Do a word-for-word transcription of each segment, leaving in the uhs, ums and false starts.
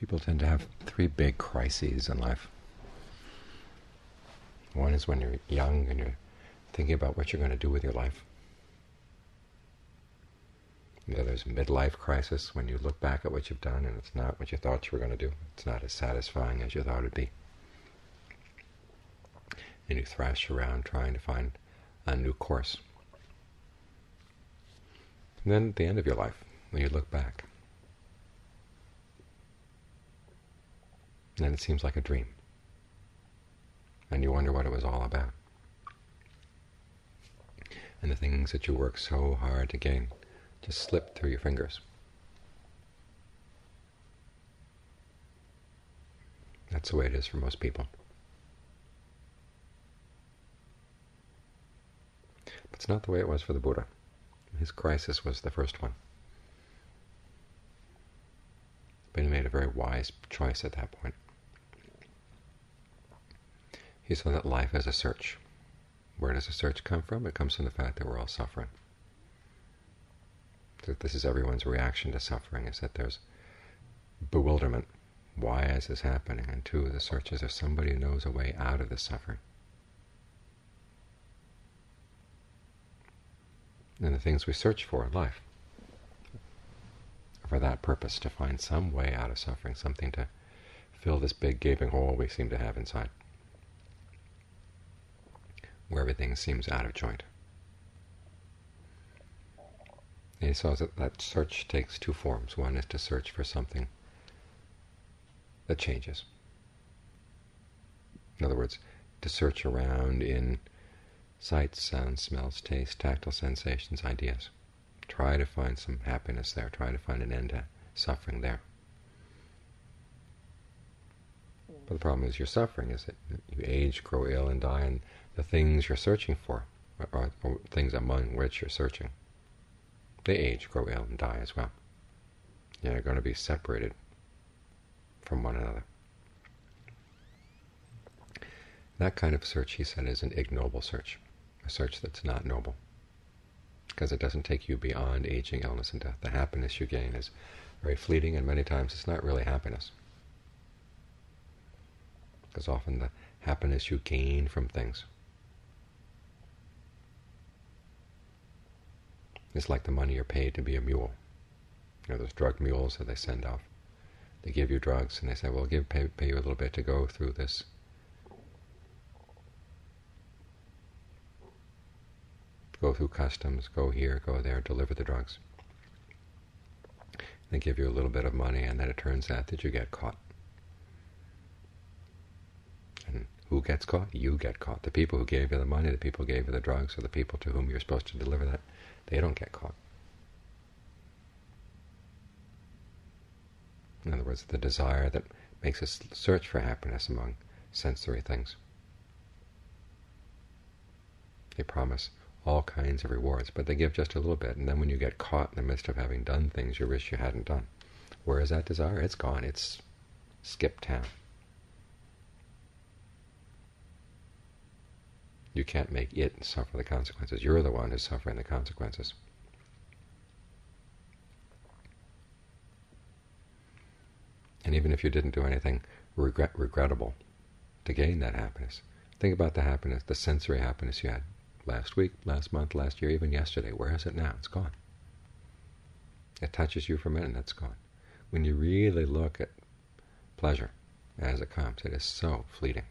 People tend to have three big crises in life. One is when you're young and you're thinking about what you're going to do with your life. The other is midlife crisis, when you look back at what you've done and it's not what you thought you were going to do. It's not as satisfying as you thought it'd be. And you thrash around trying to find a new course. And then at the end of your life, when you look back, then it seems like a dream. And you wonder what it was all about. And the things that you worked so hard to gain just slip through your fingers. That's the way it is for most people. But it's not the way it was for the Buddha. His crisis was the first one. But he made a very wise choice at that point. He saw that life is a search. Where does a search come from? It comes from the fact that we're all suffering. That this is everyone's reaction to suffering, is that there's bewilderment. Why is this happening? And two, the search is there somebody who knows a way out of this suffering. And the things we search for in life are for that purpose, to find some way out of suffering, something to fill this big gaping hole we seem to have inside, where everything seems out of joint. And he saw that that search takes two forms. One is to search for something that changes. In other words, to search around in sights, sounds, smells, tastes, tactile sensations, ideas. Try to find some happiness there. Try to find an end to suffering there. But the problem is your suffering is that you age, grow ill, and die, and the things you're searching for are, are things among which you're searching. They age, grow ill, and die as well. You're going to be separated from one another. That kind of search, he said, is an ignoble search, a search that's not noble, because it doesn't take you beyond aging, illness, and death. The happiness you gain is very fleeting, and many times it's not really happiness, because often the happiness you gain from things is like the money you're paid to be a mule. You know, those drug mules that they send off. They give you drugs, and they say, well, give pay, pay you a little bit to go through this go through customs, go here, go there, deliver the drugs. They give you a little bit of money, and then it turns out that you get caught. And who gets caught? You get caught. The people who gave you the money, the people who gave you the drugs, or the people to whom you're supposed to deliver that, they don't get caught. In other words, the desire that makes us search for happiness among sensory things. They promise all kinds of rewards, but they give just a little bit, and then when you get caught in the midst of having done things you wish you hadn't done, where is that desire? It's gone. It's skipped town. You can't make it suffer the consequences. You're the one who's suffering the consequences. And even if you didn't do anything regret, regrettable to gain that happiness, think about the happiness, the sensory happiness you had last week, last month, last year, even yesterday. Where is it now? It's gone. It touches you for a minute and it's gone. When you really look at pleasure as it comes, it is so fleeting.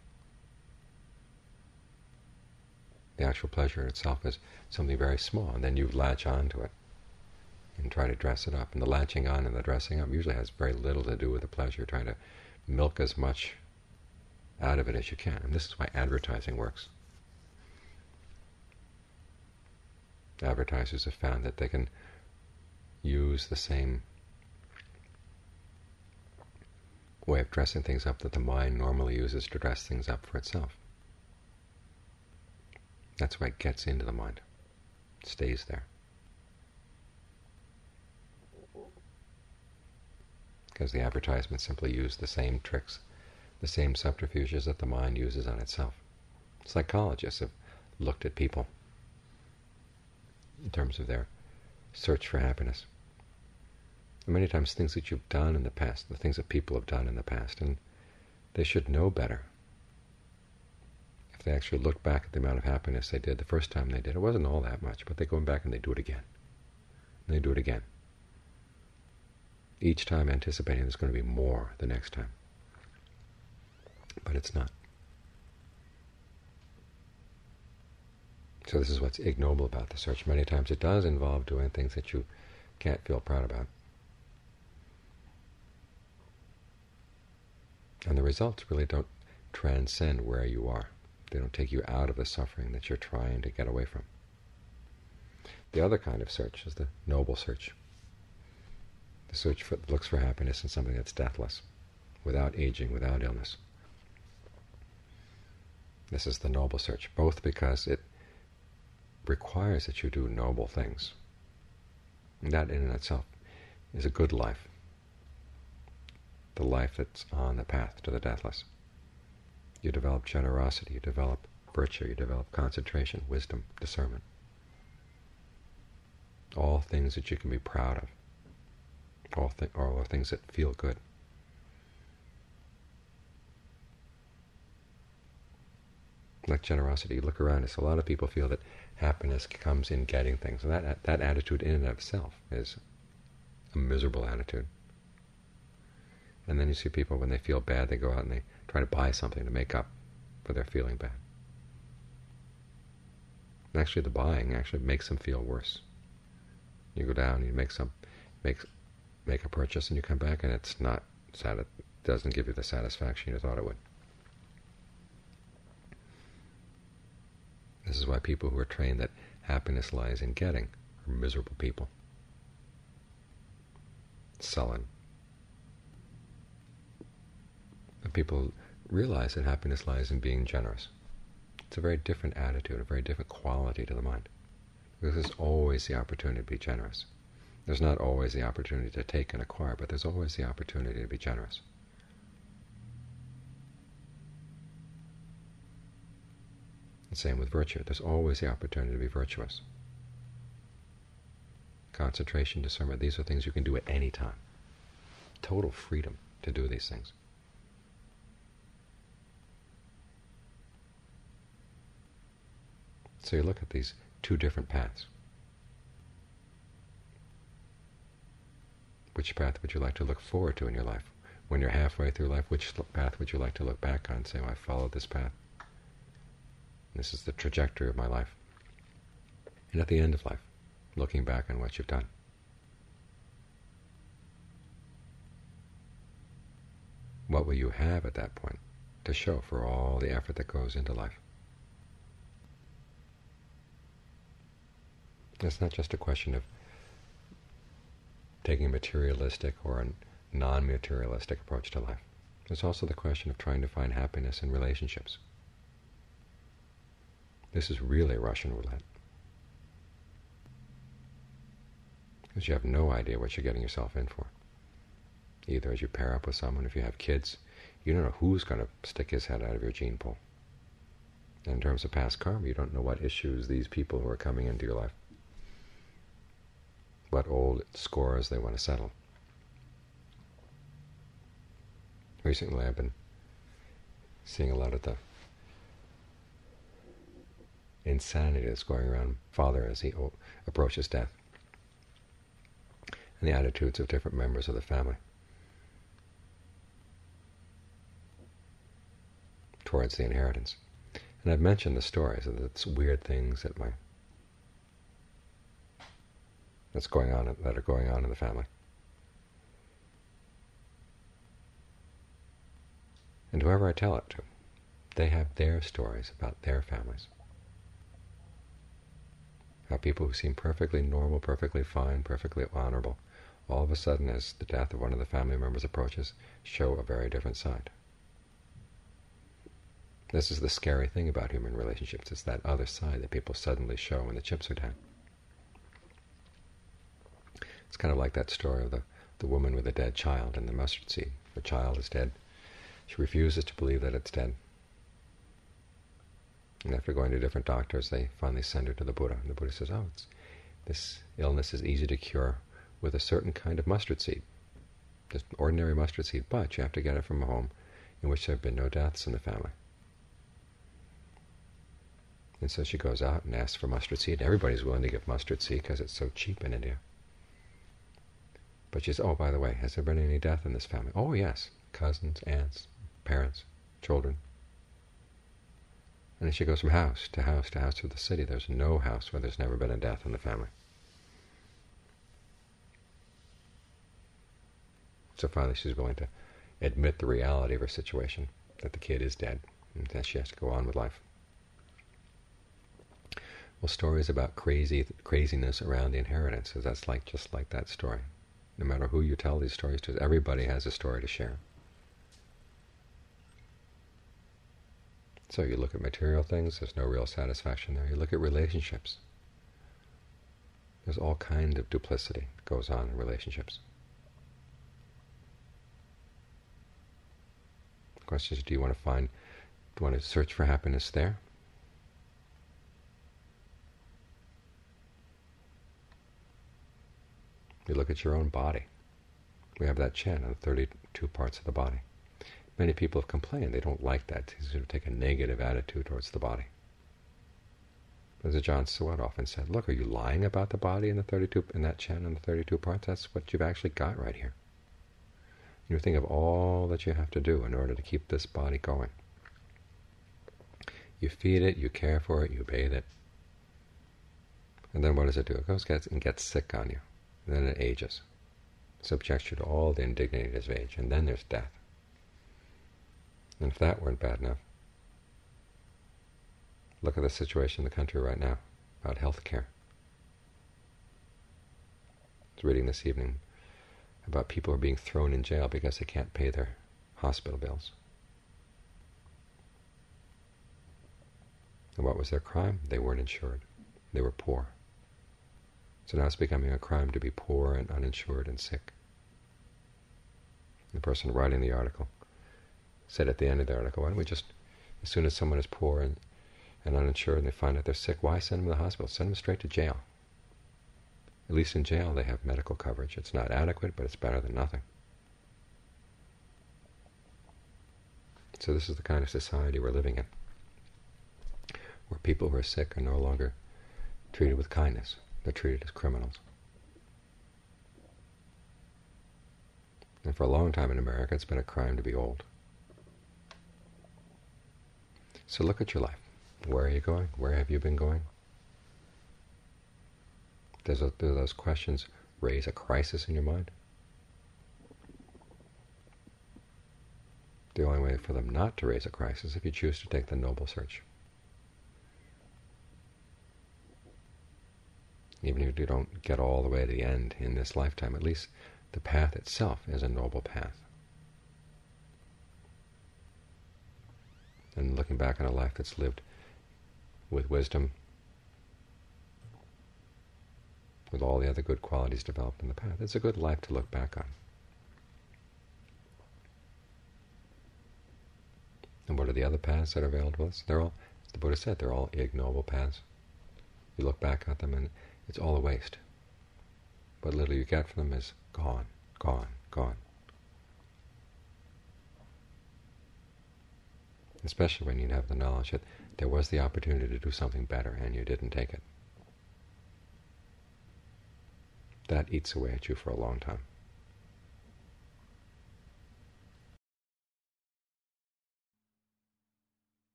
The actual pleasure itself is something very small, and then you latch on to it and try to dress it up. And the latching on and the dressing up usually has very little to do with the pleasure, trying to milk as much out of it as you can. And this is why advertising works. Advertisers have found that they can use the same way of dressing things up that the mind normally uses to dress things up for itself. That's why it gets into the mind. It stays there. Because the advertisements simply use the same tricks, the same subterfuges that the mind uses on itself. Psychologists have looked at people in terms of their search for happiness. And many times things that you've done in the past, the things that people have done in the past, and they should know better. If they actually look back at the amount of happiness they did the first time they did, it wasn't all that much, but they go back and they do it again. And they do it again. Each time anticipating there's going to be more the next time. But it's not. So this is what's ignoble about the search. Many times it does involve doing things that you can't feel proud about. And the results really don't transcend where you are. They don't take you out of the suffering that you're trying to get away from. The other kind of search is the noble search. The search for, looks for happiness in something that's deathless, without aging, without illness. This is the noble search, both because it requires that you do noble things. And that in and itself is a good life. The life that's on the path to the deathless. You develop generosity, you develop virtue, you develop concentration, wisdom, discernment. All things that you can be proud of. All, th- all things that feel good. Like generosity, you look around us, a lot of people feel that happiness comes in getting things. And that, that attitude in and of itself is a miserable attitude. And then you see people, when they feel bad, they go out and they try to buy something to make up for their feeling bad. And actually the buying actually makes them feel worse. You go down, you make some, make, make a purchase, and you come back and it's not, it doesn't give you the satisfaction you thought it would. This is why people who are trained that happiness lies in getting are miserable people. Sullen. And people realize that happiness lies in being generous. It's a very different attitude, a very different quality to the mind. Because there's always the opportunity to be generous. There's not always the opportunity to take and acquire, but there's always the opportunity to be generous. And same with virtue. There's always the opportunity to be virtuous. Concentration, discernment, these are things you can do at any time. Total freedom to do these things. So you look at these two different paths. Which path would you like to look forward to in your life? When you're halfway through life, which path would you like to look back on and say, oh, I followed this path? This is the trajectory of my life. And at the end of life, looking back on what you've done. What will you have at that point to show for all the effort that goes into life? It's not just a question of taking a materialistic or a non-materialistic approach to life. It's also the question of trying to find happiness in relationships. This is really Russian roulette. Because you have no idea what you're getting yourself in for. Either as you pair up with someone, if you have kids, you don't know who's going to stick his head out of your gene pool. And in terms of past karma, you don't know what issues these people who are coming into your life, what old scores they want to settle. Recently I've been seeing a lot of the insanity that's going around father as he approaches death, and the attitudes of different members of the family towards the inheritance. And I've mentioned the stories of the weird things that my that's going on that are going on in the family. And whoever I tell it to, they have their stories about their families. How people who seem perfectly normal, perfectly fine, perfectly honorable, all of a sudden, as the death of one of the family members approaches, show a very different side. This is the scary thing about human relationships. It's that other side that people suddenly show when the chips are down. It's kind of like that story of the, the woman with a dead child and the mustard seed. Her child is dead. She refuses to believe that it's dead. And after going to different doctors, they finally send her to the Buddha. And the Buddha says, oh, it's, this illness is easy to cure. with a certain kind of mustard seed, just ordinary mustard seed, but you have to get it from a home in which there have been no deaths in the family. And so she goes out and asks for mustard seed. Everybody's willing to give mustard seed because it's so cheap in India. But she says, oh, by the way, has there been any death in this family? Oh, yes. Cousins, aunts, parents, children. And then she goes from house to house to house through the city. There's no house where there's never been a death in the family. So finally she's willing to admit the reality of her situation, that the kid is dead, and that she has to go on with life. Well, stories about crazy craziness around the inheritance, that's like just like that story. No matter who you tell these stories to, everybody has a story to share. So you look at material things, there's no real satisfaction there. You look at relationships. There's all kinds of duplicity that goes on in relationships. The question is, do you want to find, do you want to search for happiness there? You look at your own body. We have that chant on the thirty-two parts of the body. Many people have complained they don't like that. They sort of take a negative attitude towards the body. As Ajaan Suwat often said, look, are you lying about the body in the thirty-two in that chant on the thirty-two parts? That's what you've actually got right here. You think of all that you have to do in order to keep this body going. You feed it, you care for it, you bathe it. And then what does it do? It goes gets, and gets sick on you. And then it ages. Subjects you to all the indignities of age. And then there's death. And if that weren't bad enough, look at the situation in the country right now about health care. I was reading this evening about people who are being thrown in jail because they can't pay their hospital bills. And what was their crime? They weren't insured. They were poor. So now it's becoming a crime to be poor and uninsured and sick. The person writing the article said at the end of the article, why don't we just, as soon as someone is poor and, and uninsured and they find out they're sick, why send them to the hospital? Send them straight to jail. At least in jail they have medical coverage. It's not adequate, but it's better than nothing. So this is the kind of society we're living in, where people who are sick are no longer treated with kindness. They're treated as criminals. And for a long time in America, it's been a crime to be old. So look at your life. Where are you going? Where have you been going? Does do those questions raise a crisis in your mind? The only way for them not to raise a crisis is if you choose to take the noble search. Even if you don't get all the way to the end in this lifetime, at least the path itself is a noble path. And looking back on a life that's lived with wisdom, with all the other good qualities developed in the path, it's a good life to look back on. And what are the other paths that are available to us? They're all, as the Buddha said, they're all ignoble paths. You look back at them and it's all a waste. What little you get from them is gone, gone, gone. Especially when you have the knowledge that there was the opportunity to do something better and you didn't take it. That eats away at you for a long time.